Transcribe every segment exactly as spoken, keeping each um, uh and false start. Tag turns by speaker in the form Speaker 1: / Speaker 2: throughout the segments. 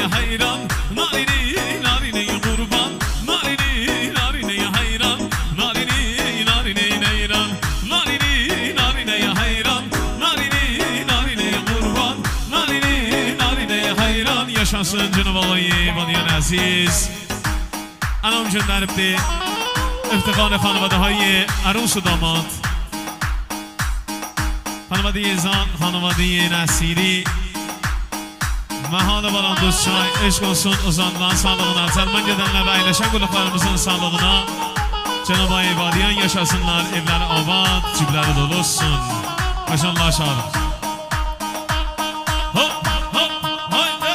Speaker 1: hayran, narini narini kurban, narini narini hayran, narini narini hayran, narini narini hayran, narini narini kurban, narini narini hayran. Yaşasın Cenab-ı Allah'ı baniyan aziz. Anam gönderibdi افتخار خانواده های عروس و داماد، خانواده زان، خانواده نصیری. Mahalı balan dostçay, eşk olsun uzanılan sağlığına, zəlmən gedənlər və əyləşən qulluqlarımızın sağlığına. Cenab-ı İbadiyan yaşasınlar, evləri avad, cibləri dolu olsun. Maşallah şadır. Hop, hop, haydi.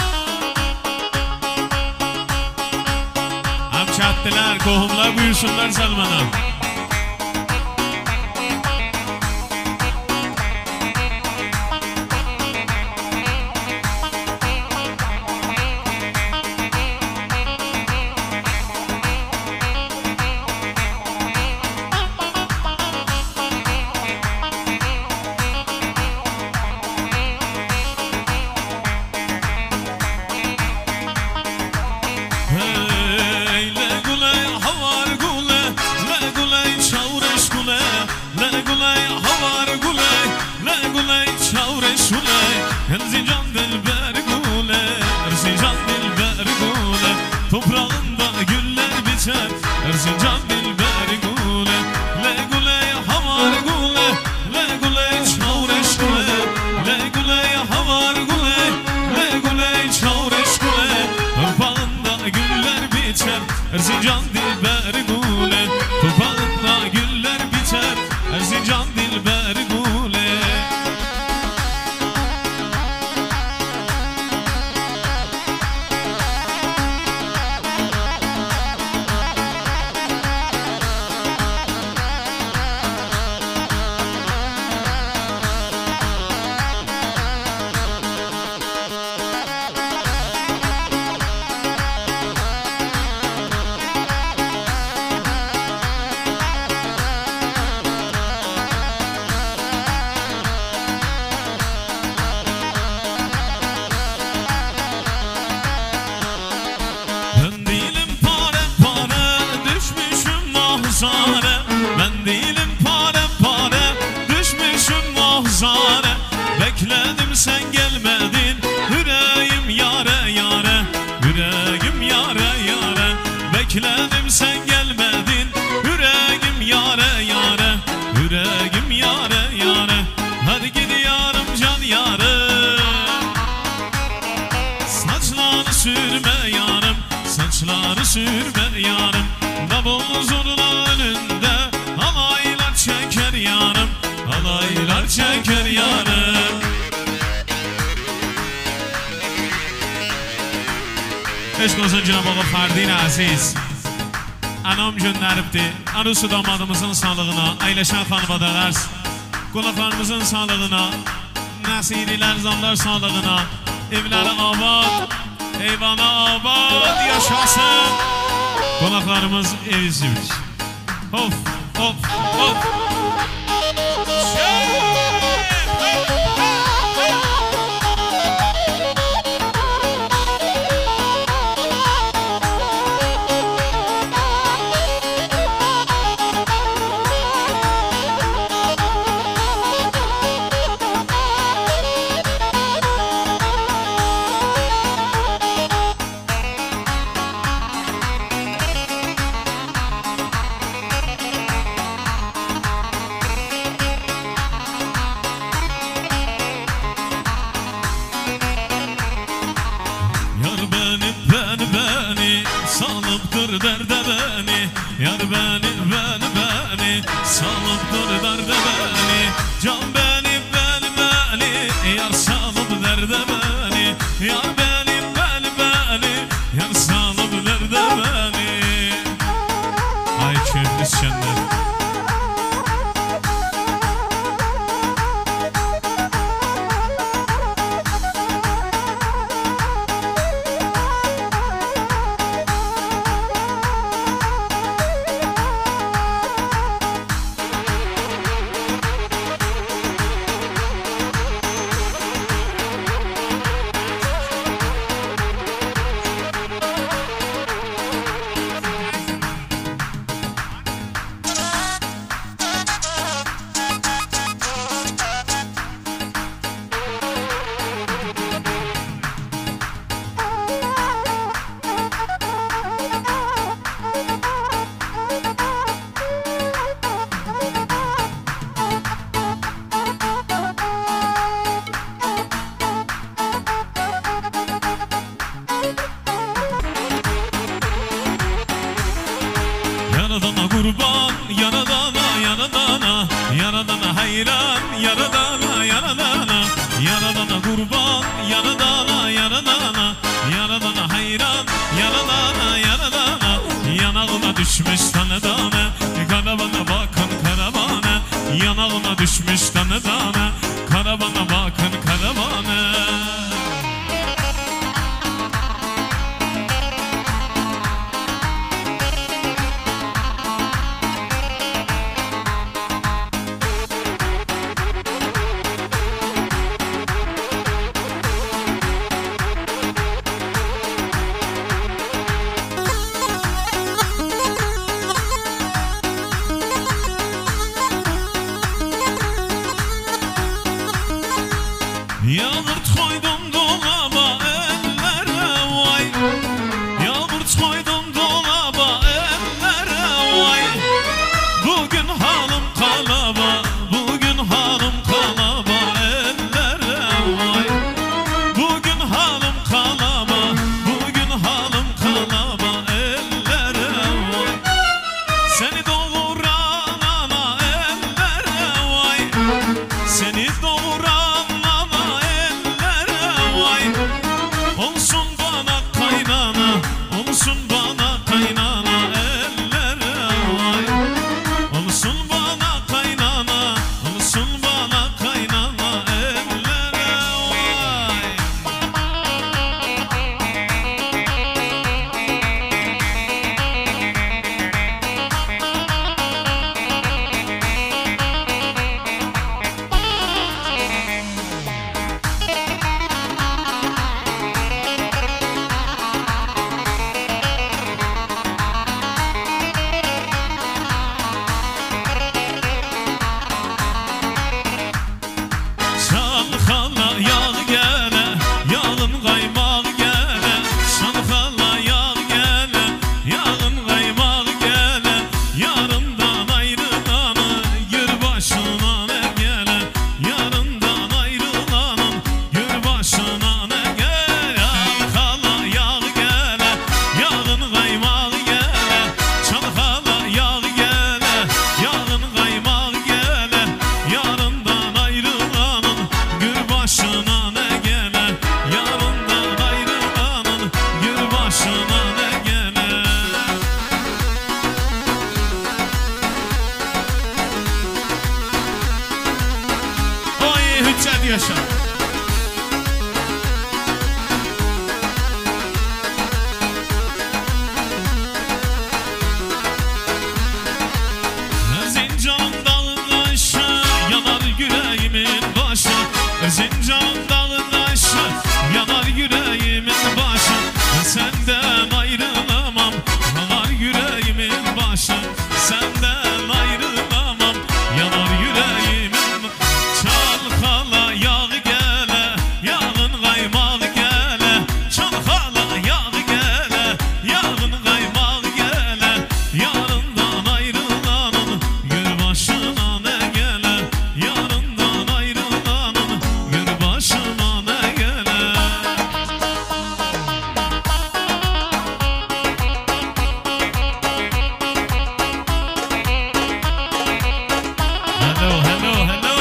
Speaker 1: Həmşəddilər, qohumlar buyursunlar zəlmənə. Erzincan dilber gule, Erzincan dilber gule, toprağında güller biçer. Erzincan dilber gule, le gule havar gule, le gule çavreş gule, le gule havar gule, le gule çavreş gule, toprağında güller biçer. Erzincan dilber gule, toprağında güller biçer. Erzincan dilber gule. Ben değilim pare pare, düşmüşüm mahzane. Bekledim sen gelmedin, yüreğim yare yare, yüreğim yare yare. Bekledim sen gelmedin, yüreğim yare yare, yüreğim yare yare. Hadi gidiyorum can yarım, saçları sürme yarım, saçları sürme yarım. Davul zurna önünde halaylar çeker yarım, halaylar çeker yarım. Eşk olsun Cenab-ı Allah Ferdin Aziz. Anam gönderibdi arus damadımızın sağlığına, əyləşən xanvadalar, qonaqlarımızın sağlığına, nəsirilər, zanlar sağlığına, evləri abad, eyvana abad yaşasın. Qonaqlarımız evi sivir. Hop, hop, hop. kurban yaradana yaradana yaradana hayran yaradana yaradana yaradana kurban yaradana yaradana yaradana hayran yaradana yaradana yanağına düşmüş tane tane karavana bakın karavana yanağına düşmüş tane tane karavana bakın karavana. Yağmurt koydum dolaba ellere vay Yağmurt koydum dolaba ellere vay Bugün hanım kalaba Bugün hanım kalaba ellere vay Bugün hanım kalaba Bugün hanım kalaba ellere vay Seni doğuran ana ellere vay Seni doğuran olsun bana kaynana, olsun bana kaynana ellere vay. Olsun bana kaynana, olsun bana kaynana ellere vay. Şanxala yağ gele, yağın qaymaq gele Şanxala yağ gele, yağın qaymaq gele Yarından ayrılanı gör başına ne gele Yarından ayrılanın gör başına ne gele Şanxala yağ gele, yağın qaymaq gele Şanxala yağ gele, yağın qaymaq gele Yarından ayrılanın gör başına ne gele Yarından ayrılanın gör başına ne gele Oy hüccət yaşa Zincan dağında aşağı yanar yüreğimin başı Zincan dağında aşağı yanar yüreğimin başı Senden ayrılamam yanar yüreğimin başı Senden ayrılamam yanar yüreğimin Çalxala yağ gele yağın qaymaq gele Çalxala yağ gele yağın qaymaq gele Yarından ayrılanın gör başına ne gele Yarından ayrılanın gör başına ne gele Hello, hello, hello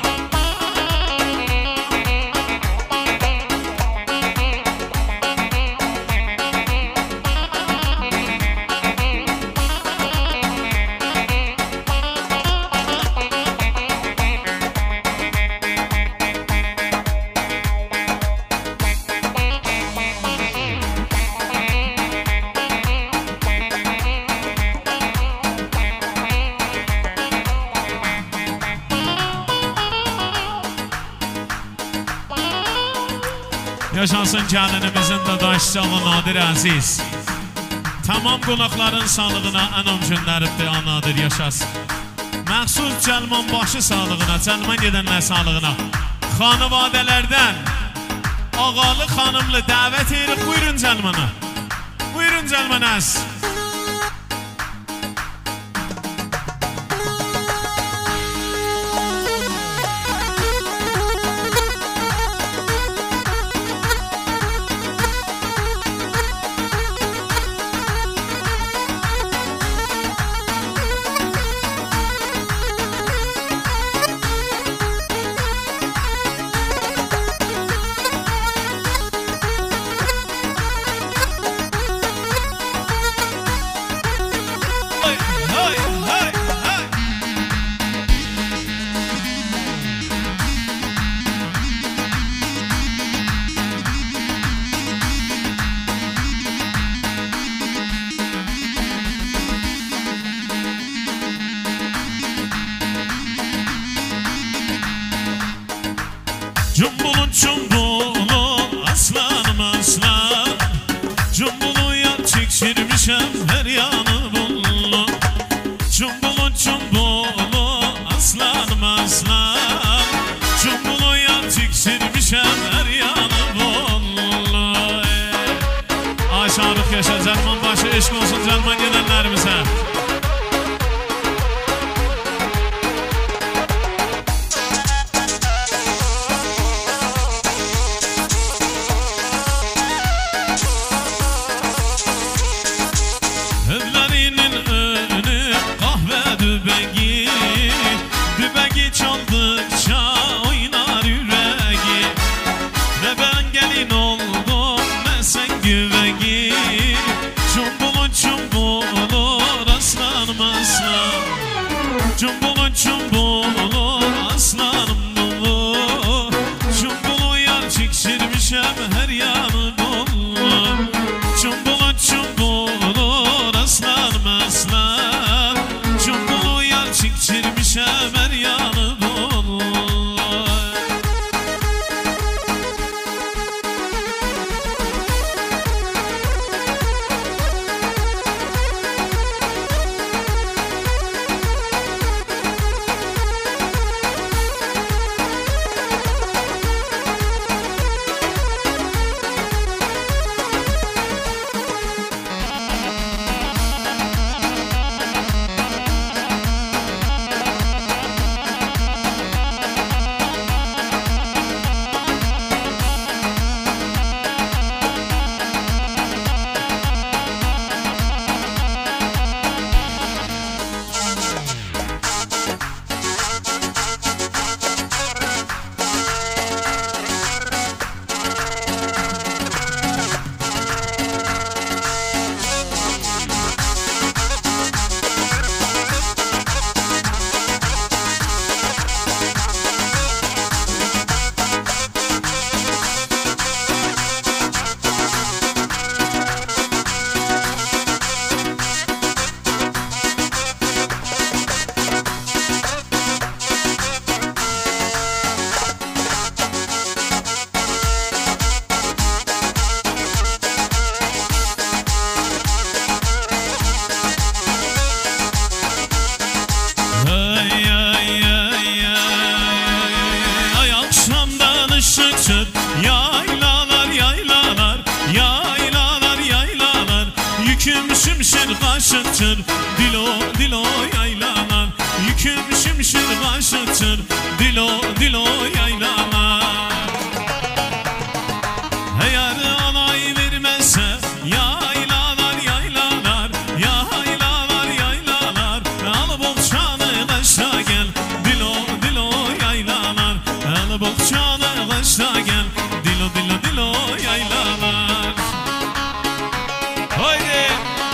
Speaker 1: Yaşasın gəlinimizin də daşçalı Nadir Əziz Tamam qonaqların sağlığına ənam günləribdir anadır yaşasın Məxsus Cəlman başı sağlığına, Cəlman gedənlər sağlığına Xanıvadələrdən ağalı xanımlı dəvət edirik Buyurun Cəlmana Buyurun Cəlmanəz Cumbulu yar çekişirmişem her yanı bullu. Cumbulu cumbulu aslanım aslan. Cumbulu yar çekişirmişem her yanı bullu. Aşağılık yaşa Zalman başı eşk olsun Zalman gelenlerimize. Cumbulu cumbulu aslanım dolu. Cumbulu yar çekişirmişem her yanı dolu. Cumbulu cumbulu aslanım aslan. Cumbulu yar çekişirmişem her yanı dolu. Yaylalar yaylalar yaylalar yaylalar Yüküm şimşir kaşıtır dilo dilo yaylalar Yüküm şimşir kaşıtır dilo dilo yaylalar Eğer alay vermezse yaylalar yaylalar yaylalar yaylalar Al boğçanı kaşla gel dilo dilo yaylalar Al boğçanı kaşla gel dilo dilo dilo yaylalar Haydi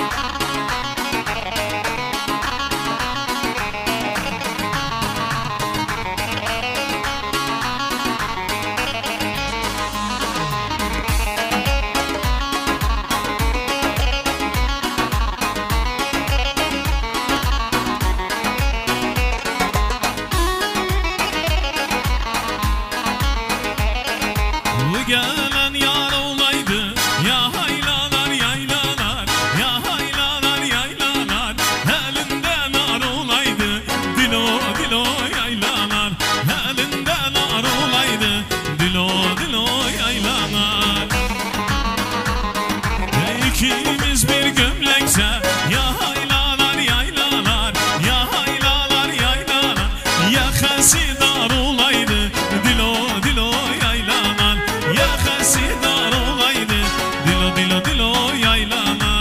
Speaker 1: gelen yar olaydı ya haylalar yaylalar ya haylalar yaylalar Elinden ar olaydı dilo dilo yaylalar Elinden ar olaydı dilo dilo yaylalar İkimiz bir gömlekse ya haylalar yaylalar ya haylalar yaylalar Ya hasidar olaydı dilo dilo yaylalar Ya hasidar olaydı dilo dilo dilo yaylalar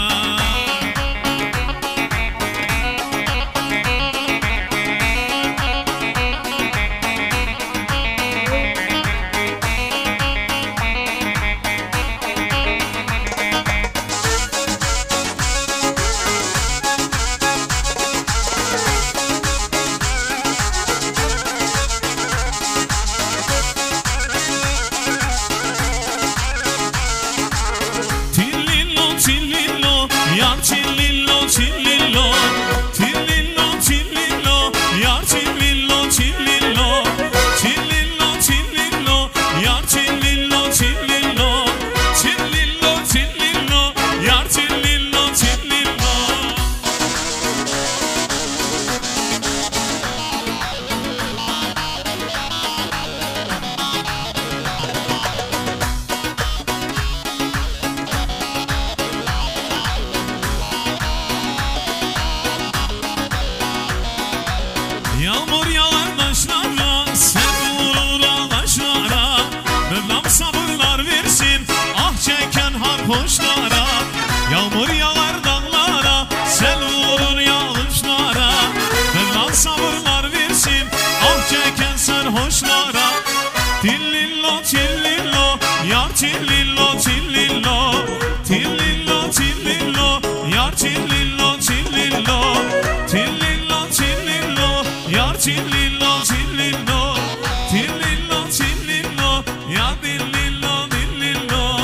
Speaker 1: sarhoşlara, yağmur yağar dağlara, sel vurur yağışlara. Mevlam sabırlar versin ah çeken sarhoşlara. Tillillo tillillo yar tillillo tillillo, tillillo tillillo yar tillillo tillillo, tillillo tillillo yar tillillo tillillo, tillillo tillillo yar tillillo tillillo.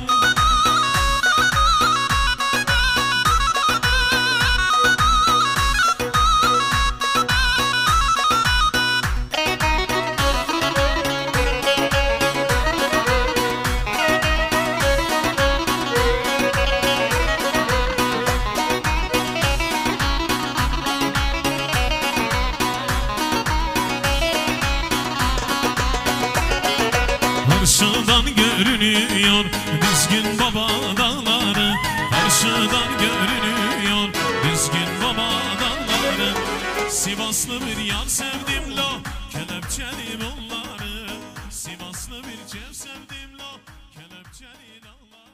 Speaker 1: Karşıdan görünüyor dizgin baba dağları, karşıdan görünüyor dizgin baba dağları. Sivaslı bir yar sevdim lo, kelepçeli onları. Sivaslı bir çev sevdim lo, kelepçeli dağları.